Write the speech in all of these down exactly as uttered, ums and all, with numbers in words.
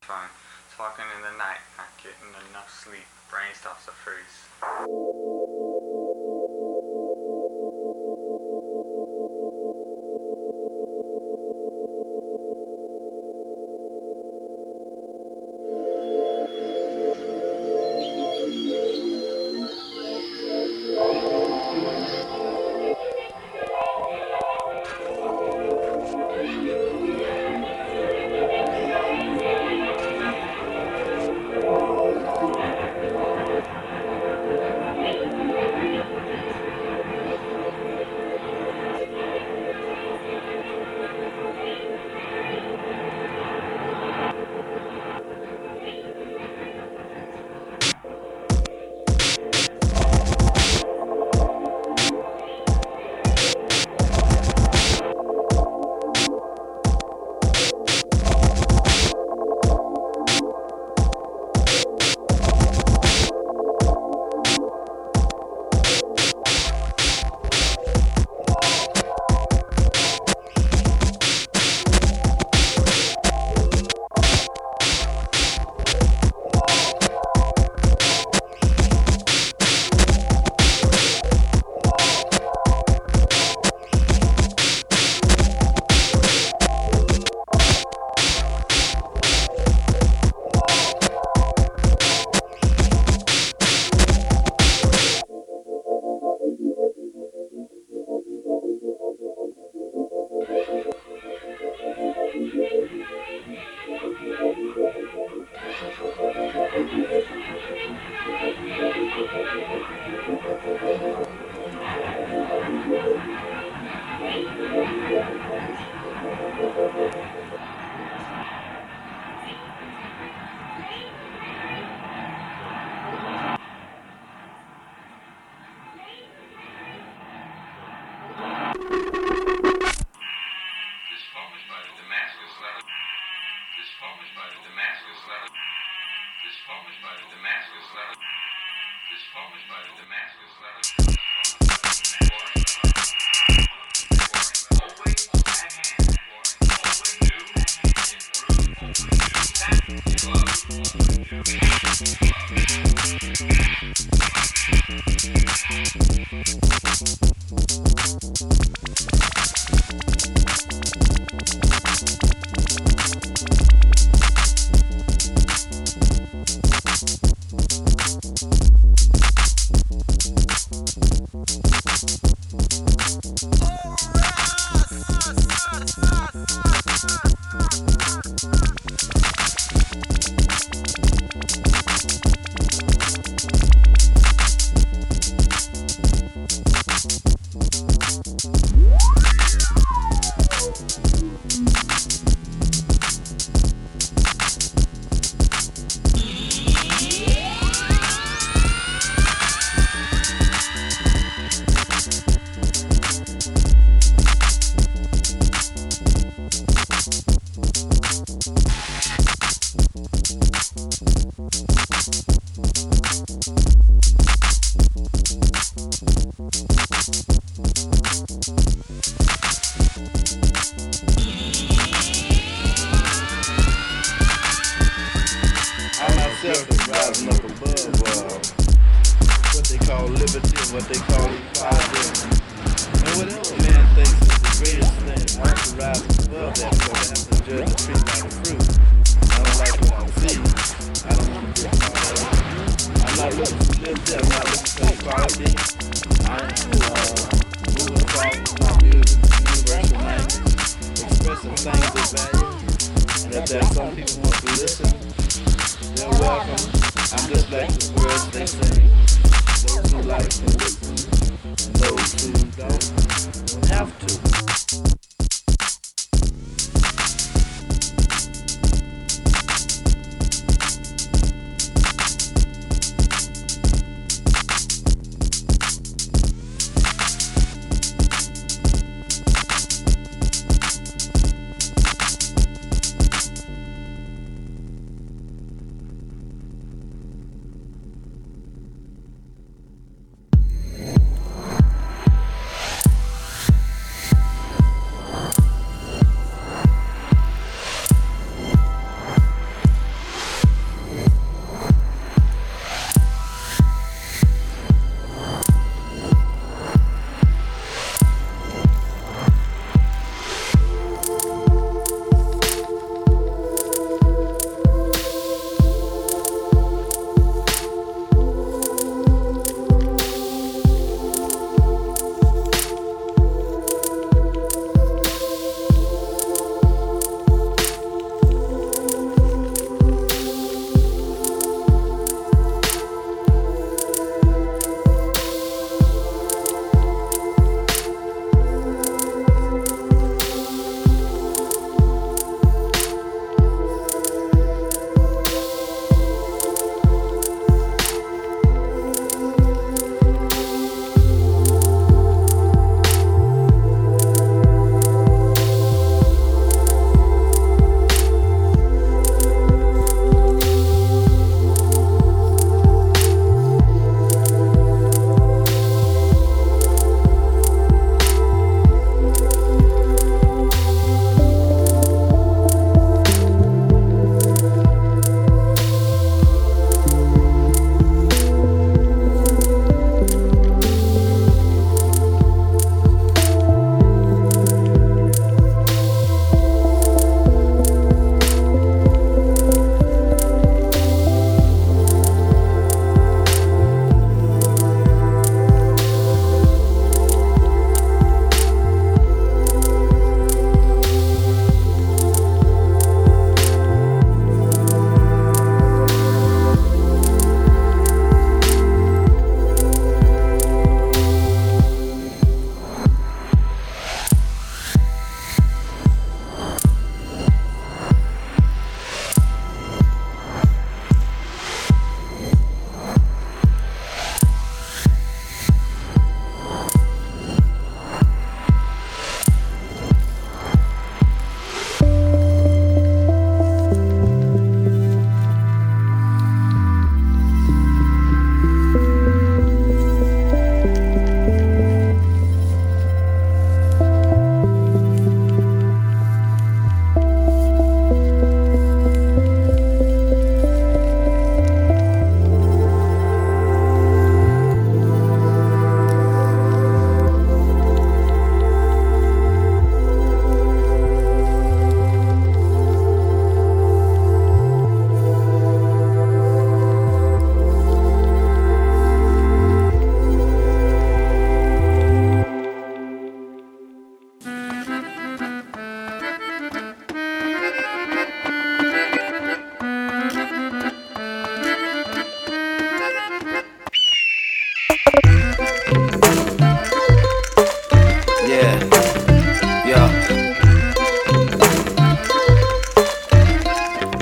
phone, talking in the night, not getting enough sleep, brain starts to freeze.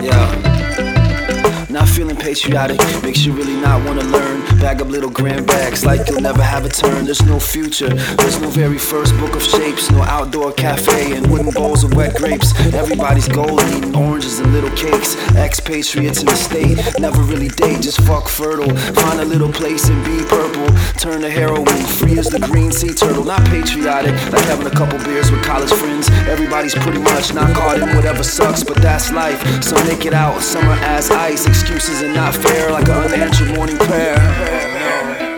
Yeah. Not feeling patriotic makes you really not want to learn. Bag up little grand bags like you'll never have a turn. There's no future, there's no very first book of shapes. No outdoor cafe and wooden bowls of wet grapes. Everybody's golden, eating oranges and little cakes. Expatriates in the state, never really date, just fuck fertile. Find a little place and be purple. Turn to heroin, free as the green sea turtle. Not patriotic, like having a couple beers with college friends. Everybody's pretty much not caught in whatever sucks, but that's life. Some make it out, some are as ice. Excuses are not fair, like an unanswered morning prayer. I'm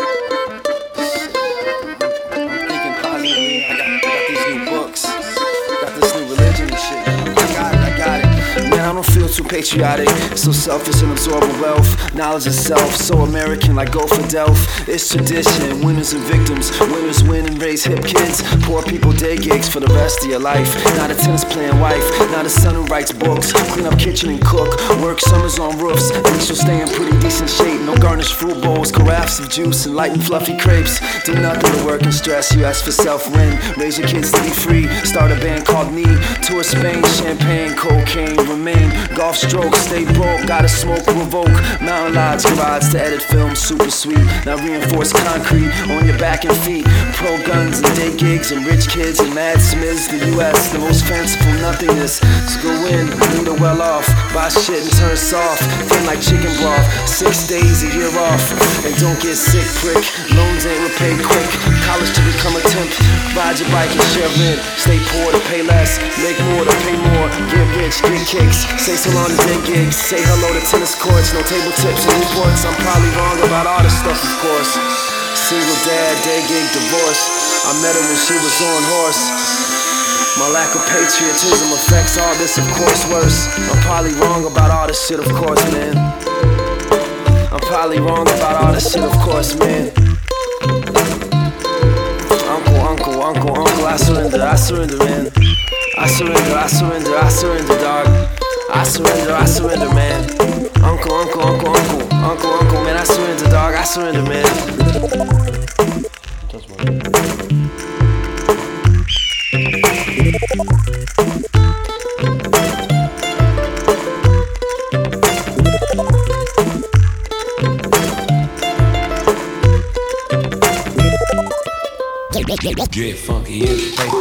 thinking positively. I got, I got these new books, got this new religion and shit. I got it, I got it. Man, I don't feel too patriotic. So selfish and absorbing wealth. Knowledge of self, so American like go for Delph. It's tradition, winners and victims. Winners win and raise hip kids. Poor people day gigs for the rest of your life. Not a tennis playing wife, not a son who writes books. Clean up kitchen and cook, work summers on roofs. At least you'll stay in pretty decent shape. No garnished fruit bowls, carafes of juice and light and fluffy crepes. Do nothing to work and stress, you ask for self-win. Raise your kids to be free, start a band called Knee. Tour Spain, champagne, cocaine, remain. Golf strokes, stay broke, gotta smoke, revoke. Mountain Lodge garage to edit film, super sweet. Now reinforced concrete on your back and feet. Pro guns and day gigs and rich kids and mad smiths. The U S, the most fanciful nothingness. So go in, lead a well off. Buy shit and turn soft. Feel like chicken broth. Six days a year off. And don't get sick, prick. Loans ain't repaid quick. College to become a temp. Ride your bike and share rent. Stay poor to pay less. Make more to pay more. Get rich, get kicks. Say so long to day gigs. Say hello to tennis courts. No table tips and reports. I'm probably wrong about all this stuff, of course. Single dad, day gig, divorce. I met her when she was on horse. My lack of patriotism affects all this, of course, worse. I'm probably wrong about all this shit, of course, man. I'm probably wrong about all this shit, of course, man. Uncle, uncle, uncle, uncle, I surrender, I surrender, man. I surrender, I surrender, I surrender, dog. I surrender, I surrender, man. Uncle, uncle, uncle, uncle, uncle, uncle, man, I surrender, dog. I surrender, man. Get funky, yeah.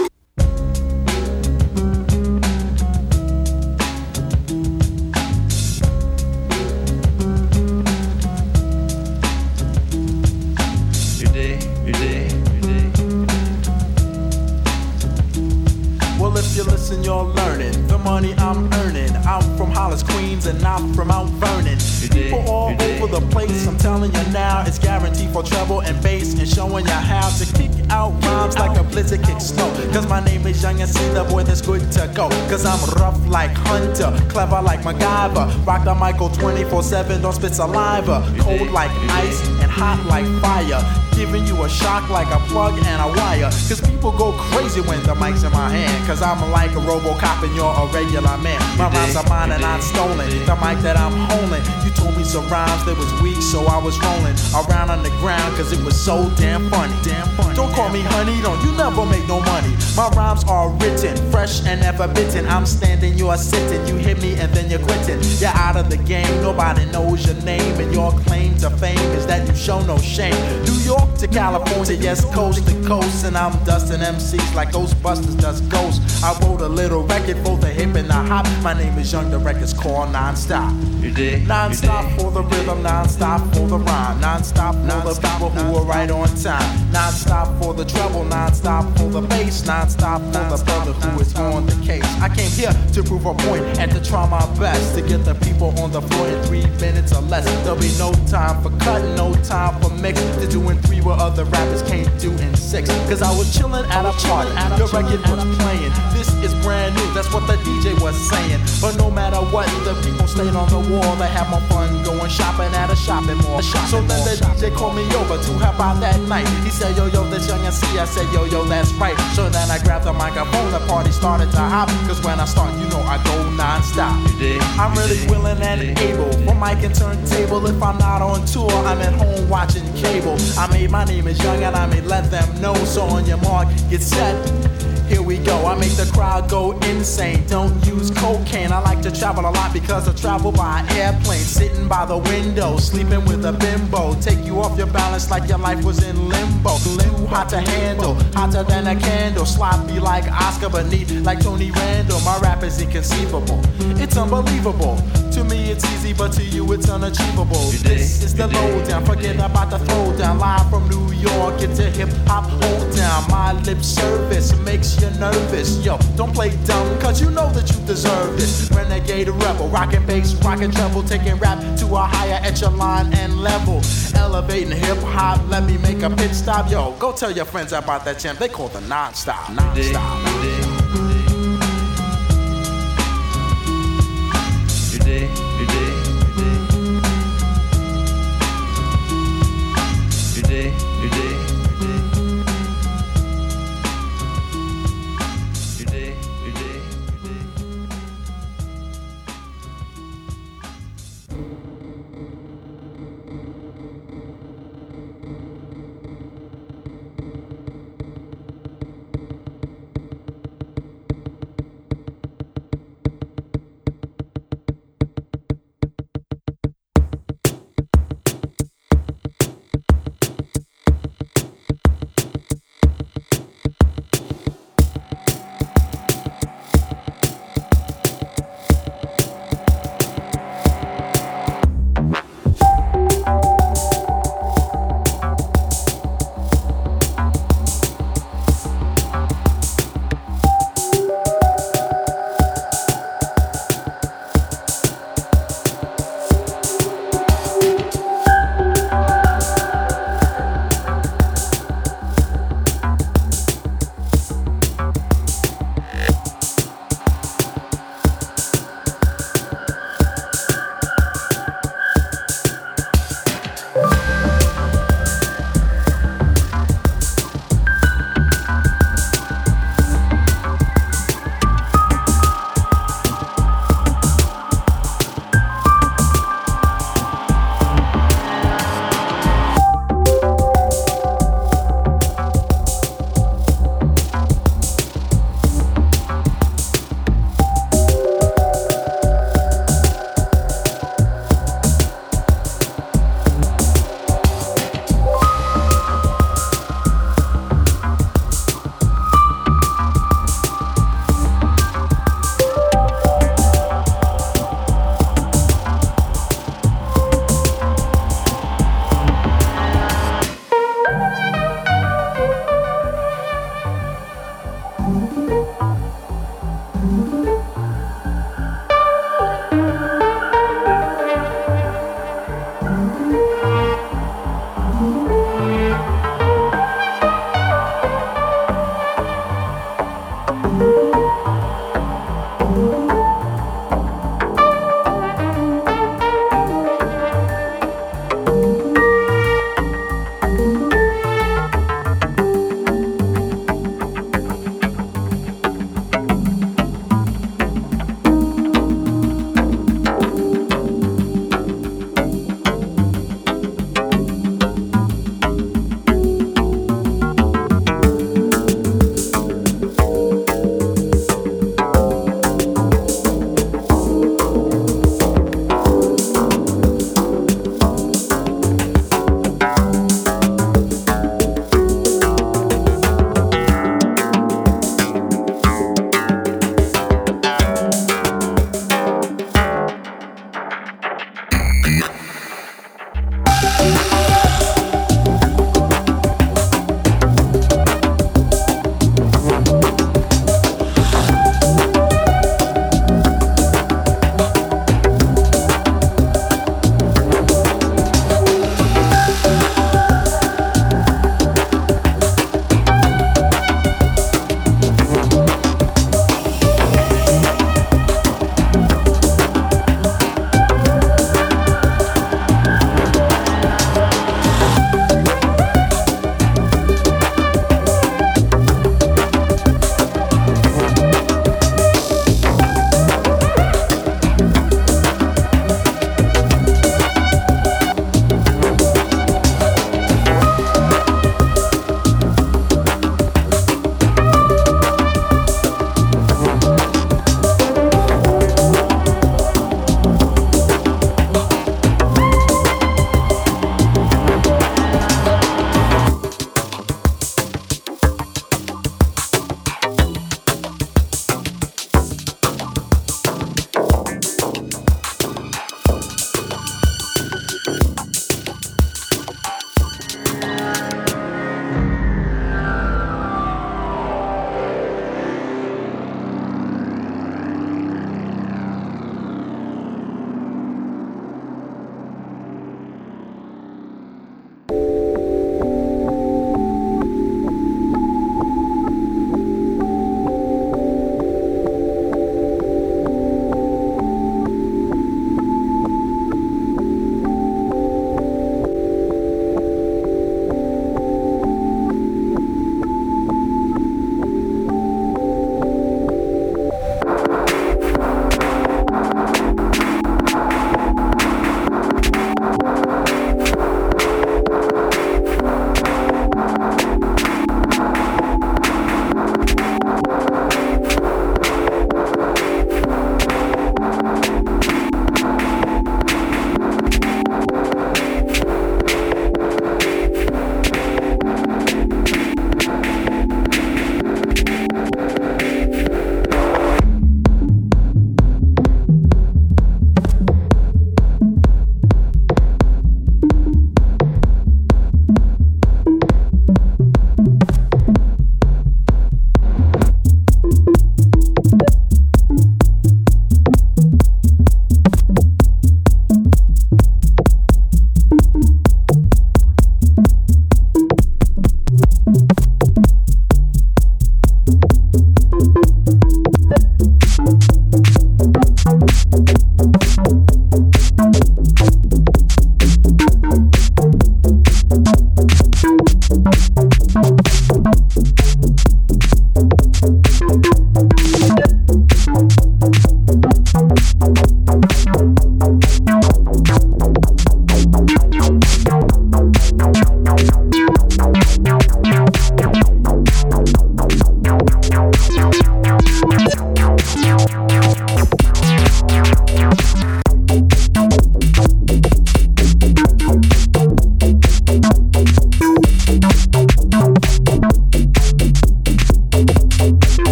You're learning the money I'm earning. I'm from Hollis, Queens, and I'm from Mount Vernon. People all over the place, I'm telling you now, it's guaranteed for treble and bass and showing you how to kick out rhymes like a blizzard kick snow. Cause my name is Young and see the boy that's good to go. Cause I'm rough like Hunter, clever like MacGyver. Rock the Michael twenty-four seven, don't spit saliva. Cold like ice and hot like fire. Giving you a shock like a plug and a wire. Cause people go crazy when the mic's in my hand. Cause I'm like a RoboCop and you're a regular man. My rhymes are mine and not stolen. The mic that I'm holding, you told me some rhymes that was weak, so I was rolling around on the ground cause it was so damn funny. Damn funny. Don't call me honey, don't you never make no money. My rhymes are written, fresh and never bitten. I'm standing, you're sitting, you hit me and then you're quitting. You're out of the game, nobody knows your name. And your claim to fame is that you show no shame. New York to California, yes, coast to coast. And I'm dusting M Cs like Ghostbusters does Ghosts. I wrote a little record for the hip and the hop. My name is Young, the record's called Non-Stop. You dig? Non-stop for the rhythm, non-stop for the rhyme. Non-stop for the people who are right on time. Non-stop for the treble, non-stop for the bass. Non-stop for the brother who is on the case. I came here to prove a point and to try my best to get the people on the floor in three minutes or less. There'll be no time for cut, no time for mix. To do in three what other rappers can't do in six. Cause I was chillin' at a party, the record was playing. This is brand new, that's what the D J was saying. But no matter what, the people stayed on the wall. They had more fun going shopping at a shopping mall. So then the D J called me over to help out that night. He said, yo, yo, this Young and C. I said, yo, yo, that's right. So then I grabbed the microphone, the party started to hop. Cause when I start, you know I go non-stop. I'm really willing and able for mic and turntable. If I'm not on tour, I'm at home watching cable. I made my name is Young and I may let them know. So on your mark, get set, Here we go, I make the crowd go insane. Don't use cocaine, I like to travel a lot because I travel by airplane. Sitting by the window, sleeping with a bimbo. Take you off your balance like your life was in limbo. Too hot to handle, hotter than a candle. Sloppy like Oscar, but neat like Tony Randall. My rap is inconceivable, it's unbelievable. To me it's easy, but to you it's unachievable. This is the lowdown, forget about the throwdown. Live from New York, it's a hip hop hold down. My lip service makes you nervous. Yo, don't play dumb, cause you know that you deserve this. Renegade rebel, rockin' bass, rockin' treble. Taking rap to a higher echelon and level. Elevating hip hop, let me make a pit stop. Yo, go tell your friends about that champ, they call the non-stop, non-stop. You dig, you dig, you dig, you dig, you dig, you dig.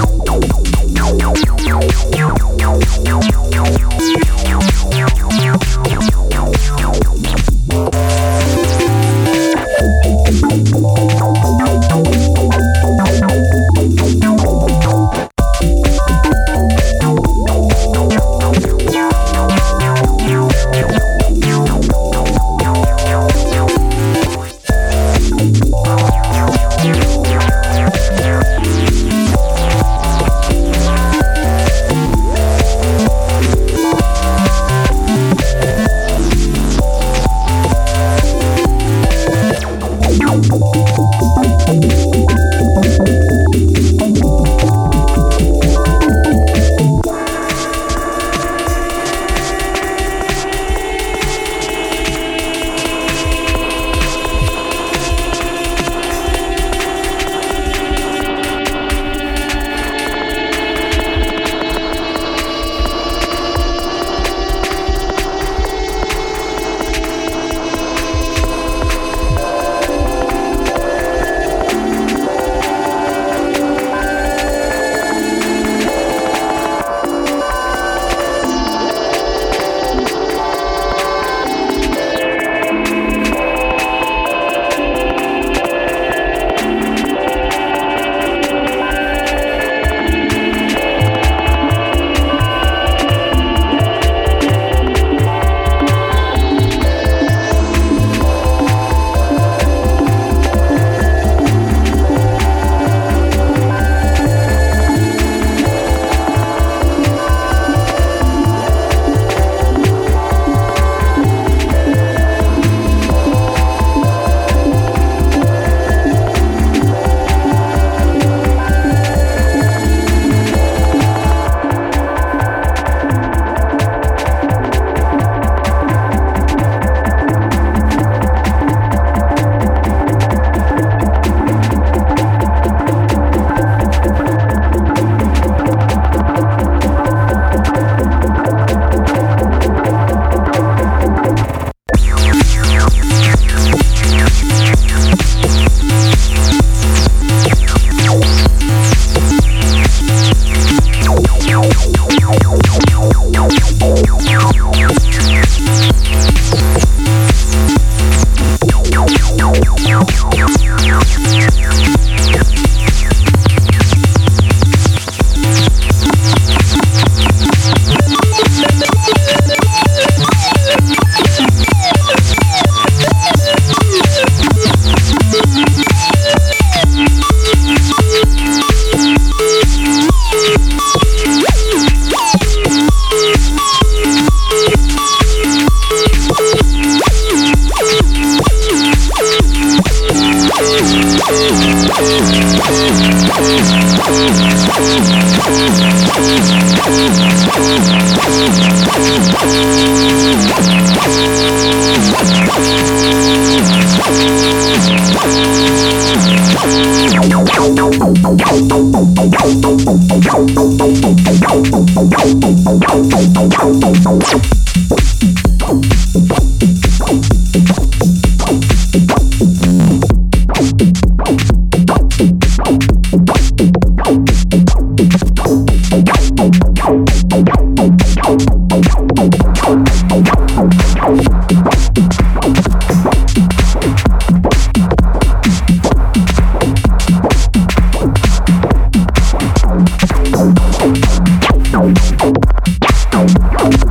Thank you.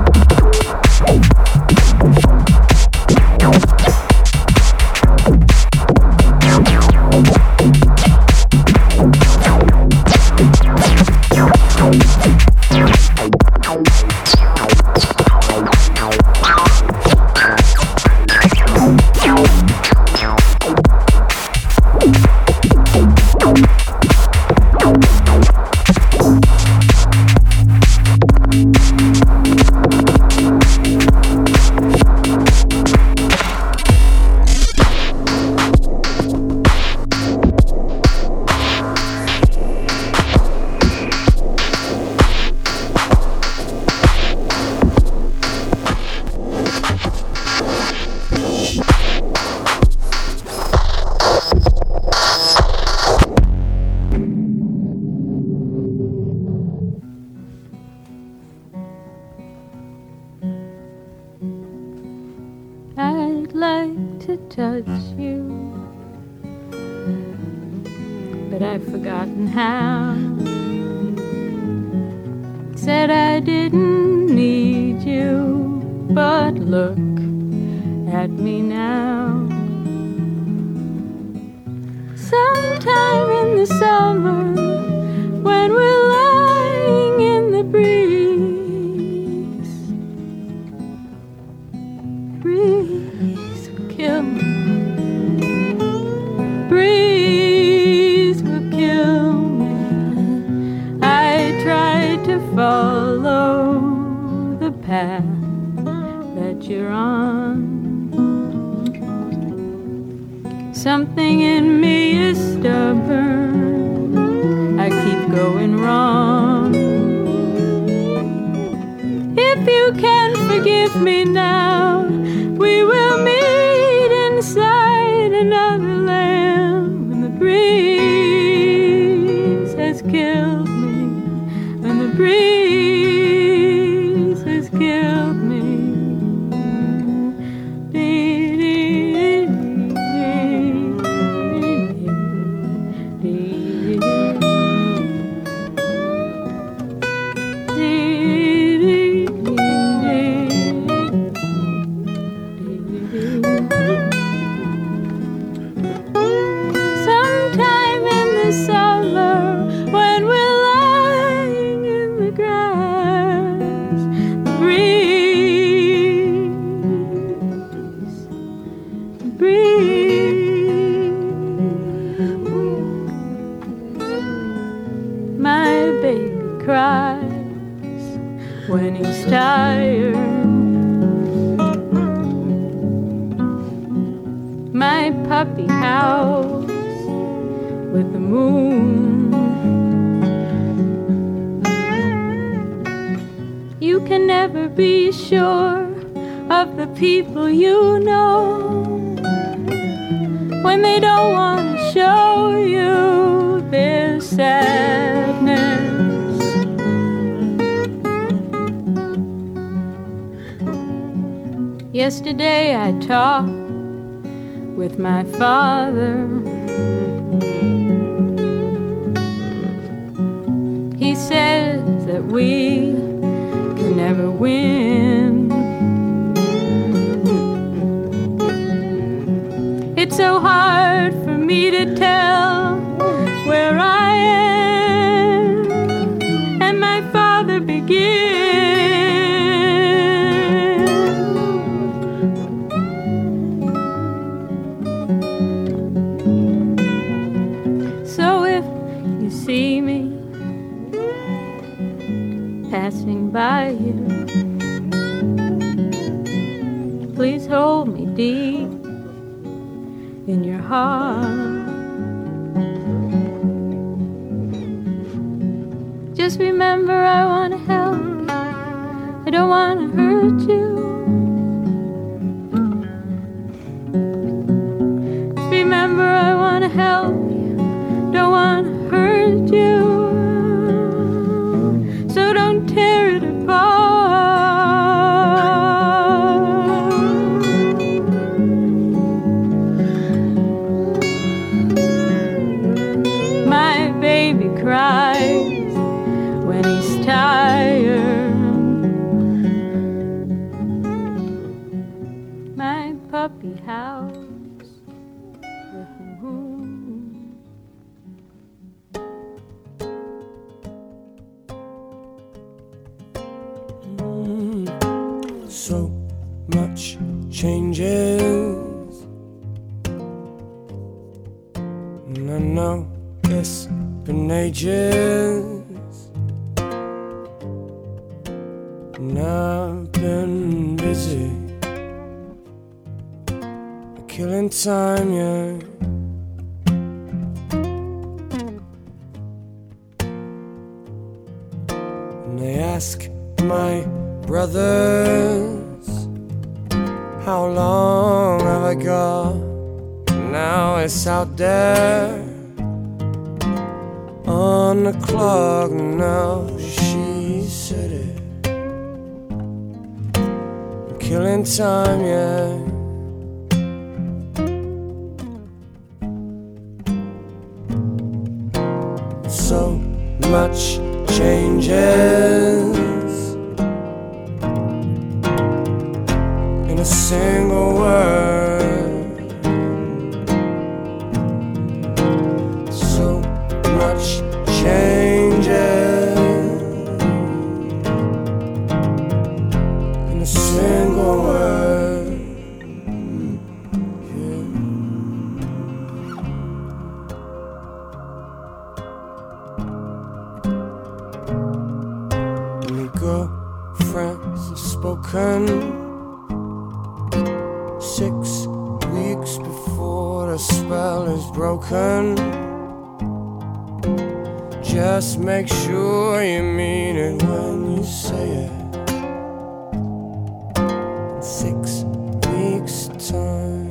touch you, but I've forgotten how. Said I didn't need you, but look at me now. Sometime in the summer, when we're lying in the breeze, breeze will kill me. Breeze will kill me. I tried to follow the path that you're on. Something in me is stubborn. I keep going wrong. If you can forgive me now, we will meet inside another land. When the breeze has killed me, when the breeze has killed me. When he's tired, my puppy howls with the moon. You can never be sure of the people you know when they don't want to show you their sadness. Yesterday I talked with my father. He says that we can never win. It's so hard for me to tell where I am and my father begins. See me passing by you, please hold me deep in your heart. Just remember I want to help you, I don't want to hurt you. Just remember I want to help you, don't want to hurt you, so don't tear it apart. My baby cries when he's tired. My puppy howls with the moon. So much changes, and I know it's been ages, and I've been busy killing time, yeah. And I ask my brothers, how long have I got? Now it's out there on the clock. Now she said it, I'm killing time, yeah. much changes in a single word. So much changes in a single word. Yeah. My girlfriends have spoken six weeks before the spell is broken. Just make sure you mean it when you say it. In six weeks' time.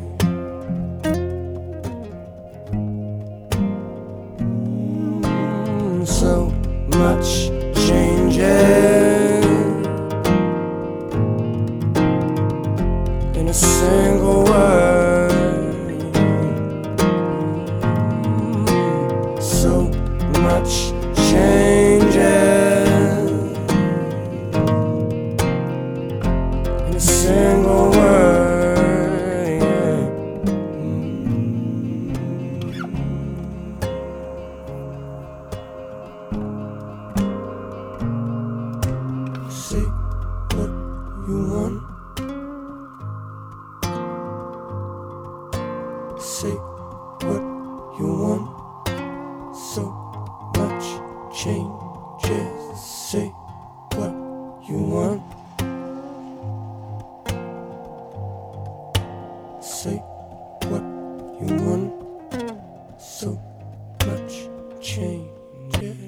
Mm, so much changes in a single word. Mm, so much changes in a single word. Yeah. Say what you want. Say what you want. So much changes. Say what you want. Say what you want. So much changes.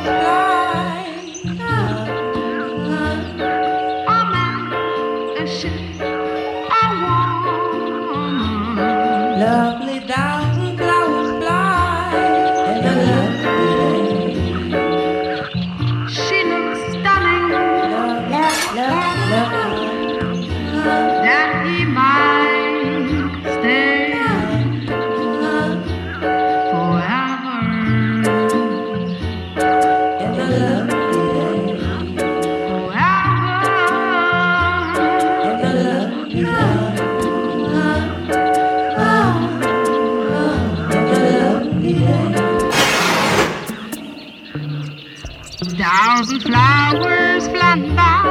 Lovely thousand flowers fly in a lovely day. She looks stunning. Love, love, love, love. That he might stay forever in a lovely day. Forever in a lovely day. Thousand flowers flying by